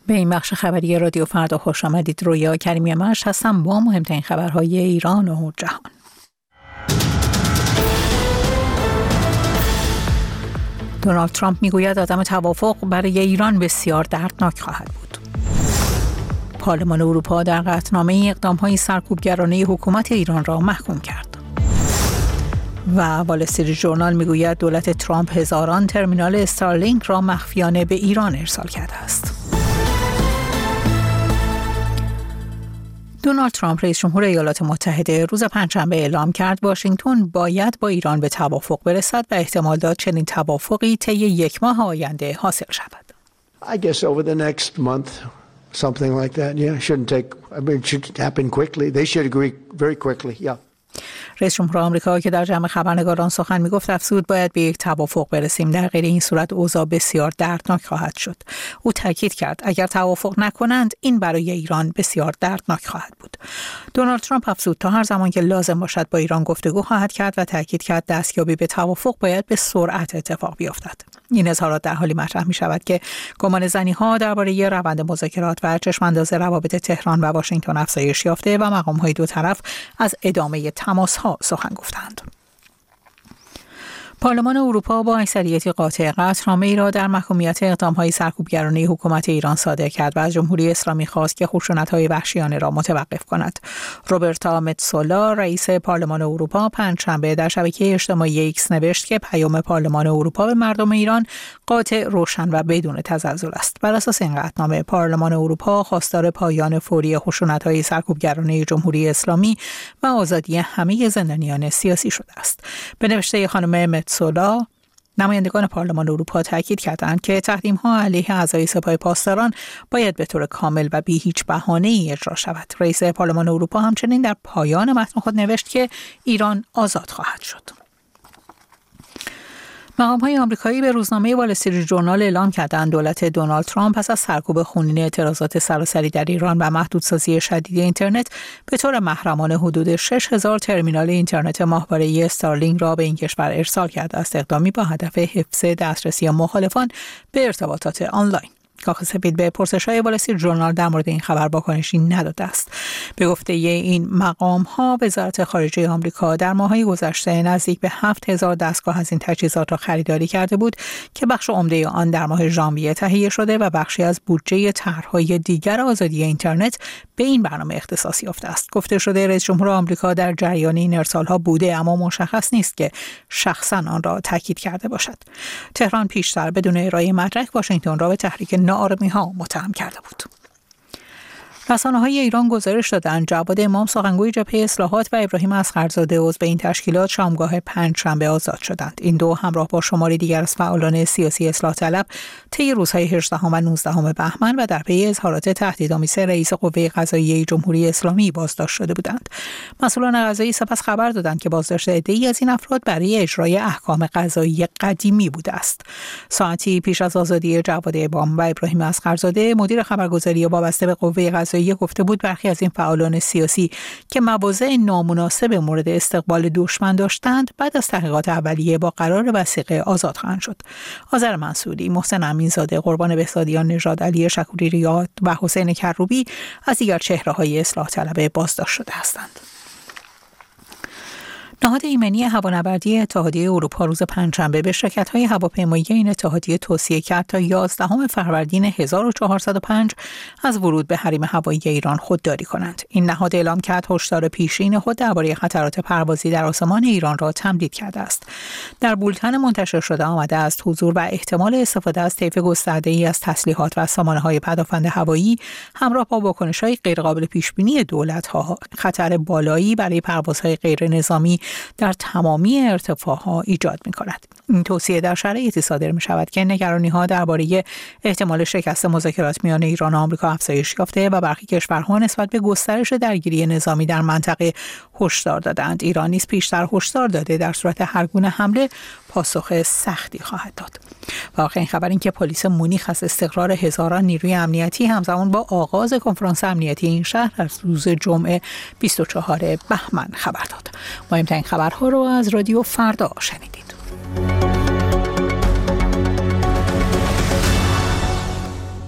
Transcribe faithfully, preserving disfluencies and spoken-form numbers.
به این بخش خبری رادیو فردا خوش آمدید. رویا کریمی مش هستم با مهمترین خبرهای ایران و جهان. دونالد ترامپ میگوید عدم توافق برای ایران بسیار دردناک خواهد بود. پارلمان اروپا در قطعنامه اقدام‌های سرکوبگرانه حکومت ایران را محکوم کرد. و وال استریت ژورنال میگوید دولت ترامپ هزاران ترمینال استارلینک را مخفیانه به ایران ارسال کرده است. دونالد ترامپ رئیس جمهور ایالات متحده روز پنجشنبه اعلام کرد واشنگتن باید با ایران به توافق برسد و احتمال داد چنین توافقی طی یک ماه آینده حاصل شود. I guess over the next month something like that. Yeah, shouldn't take I mean it should happen quickly. They should agree very quickly. Yeah. رئیس جمهور آمریکا که در جمع خبرنگاران سخن میگفت افزود باید به یک توافق برسیم، در غیر این صورت اوضاع بسیار دردناک خواهد شد. او تاکید کرد اگر توافق نکنند این برای ایران بسیار دردناک خواهد بود. دونالد ترامپ افزود تا هر زمان که لازم باشد با ایران گفتگو خواهد کرد و تاکید کرد دستیابی به توافق باید به سرعت اتفاق بیفتد. این اظهارات در حالی مطرح می شود که گمانه‌زنی‌ها درباره روند مذاکرات و چشم‌انداز روابط تهران و واشنگتن افزایش یافته و مقام‌های دو طرف از ادامه تماس‌ها سخن گفتند. پارلمان اروپا با اکثریت قاطع قطعنامه‌ای را در محکومیت اقدام‌های سرکوبگرانه حکومت ایران صادر کرد و از جمهوری اسلامی خواست که خشونت‌های وحشیانه را متوقف کند. روبرتا متسولا رئیس پارلمان اروپا پنجشنبه در شبکه اجتماعی ایکس نوشت که پیام پارلمان اروپا به مردم ایران قاطع، روشن و بدون تزلزل است. بر اساس این قطعنامه پارلمان اروپا خواستار پایان فوری خشونت‌های سرکوبگرانه جمهوری اسلامی و آزادی همه زندانیان سیاسی شده است. به نوشته خانم سولا، نمایندگان پارلمان اروپا تاکید کردند که تحریم‌ها علیه اعضای سپاه پاسداران باید به طور کامل و بی هیچ بهانه‌ای اجرا شود. رئیس پارلمان اروپا همچنین در پایان متن خود نوشت که ایران آزاد خواهد شد. مقام‌های آمریکایی به روزنامه وال استریت ژورنال اعلام کردند دولت دونالد ترامپ پس از سرکوب خونین اعتراضات سراسری در ایران و محدودسازی شدید اینترنت به طور محرمانه حدود شش هزار ترمینال اینترنت ماهواره‌ای استارلینک را به این کشور ارسال کرده است، اقدامی با هدف حفظ دسترسی مخالفان به ارتباطات آنلاین. کاخ سفید به پرسش‌های وال استریت ژورنال در مورد این خبر واکنشی نداده است. به گفته این مقام‌ها وزارت خارجه آمریکا در ماه‌های گذشته نزدیک به هفت هزار دستگاه از این تجهیزات را خریداری کرده بود که بخش عمده آن در ماه ژانویه تهیه شده و بخشی از بودجه طرح‌های دیگر آزادی اینترنت به این برنامه اختصاص یافته است. گفته شده رئیس جمهور آمریکا در جریان این ارسال‌ها بوده، اما مشخص نیست که شخصاً آن را تاکید کرده باشد. تهران پیشتر بدون ارائه مدرک واشنگتن را به تحریک ناآرامی‌ها متهم کرده بود. رسانه‌های ایران گزارش دادند جواد امام سخنگوی جبهه اصلاحات و ابراهیم اصغرزاده عضو این تشکیلات شامگاه پنجشنبه آزاد شدند. این دو همراه با شماری دیگر از فعالان سیاسی اصلاح طلب طی روزهای هجدهم و نوزدهم بهمن و در پی اظهارات تهدیدآمیز رئیس قوه قضاییه جمهوری اسلامی بازداشت شده بودند. مسئولان قضایی سپس خبر دادند که بازداشت عده‌ای از این افراد برای اجرای احکام قضایی قدیمی بوده است. ساعتی پیش از آزادی جواد امام و ابراهیم اصغرزاده مدیر خبرگزاری وابسته به قوه قضاییه گفته بود برخی از این فعالان سیاسی که مواضع نامناسب مورد استقبال دشمن داشتند بعد از تحقیقات اولیه با قرار وثیقه آزاد خواهند شد. آذر منصوری، محسن امینزاده، قربان بهزادیان نژاد، علی شکوری ریاض و حسین کروبی از دیگر چهره‌های اصلاح طلب بازداشت شده هستند. نهاد ایمنی هوانوردی اتحادیه اروپا روز پنجشنبه به شرکت‌های هواپیمایی این اتحادیه توصیه کرد تا یازدهم فروردین هزار و چهارصد و پنج از ورود به حریم هوایی ایران خودداری کنند. این نهاد اعلام کرد هشدار پیشین خود درباره خطرات پروازی در آسمان ایران را تمدید کرده است. در بولتن منتشر شده آمده است حضور و احتمال استفاده از طیف گسترده‌ای از تسلیحات و سامانه‌های پدافند هوایی همراه با واکنش‌های غیرقابل پیش‌بینی دولت‌ها خطر بالایی برای پروازهای غیرنظامی در تمامی ارتفاعها ایجاد می‌کند. این توصیه در شرایطی صادر می‌شود که نگرانی‌ها درباره احتمال شکست مذاکرات میان ایران و آمریکا افزایش یافته و برخی کشورها نسبت به گسترش درگیری نظامی در منطقه هشدار دادند. ایران نیز پیشتر هشدار داده در صورت هر گونه حمله پاسخ سختی خواهد داد. و آخرین خبر این که پلیس مونیخ از استقرار هزاران نیروی امنیتی همزمان با آغاز کنفرانس امنیتی این شهر از روز جمعه بیست و چهارم بهمن خبر داد. مهمترین خبرها رو از رادیو فردا شنید.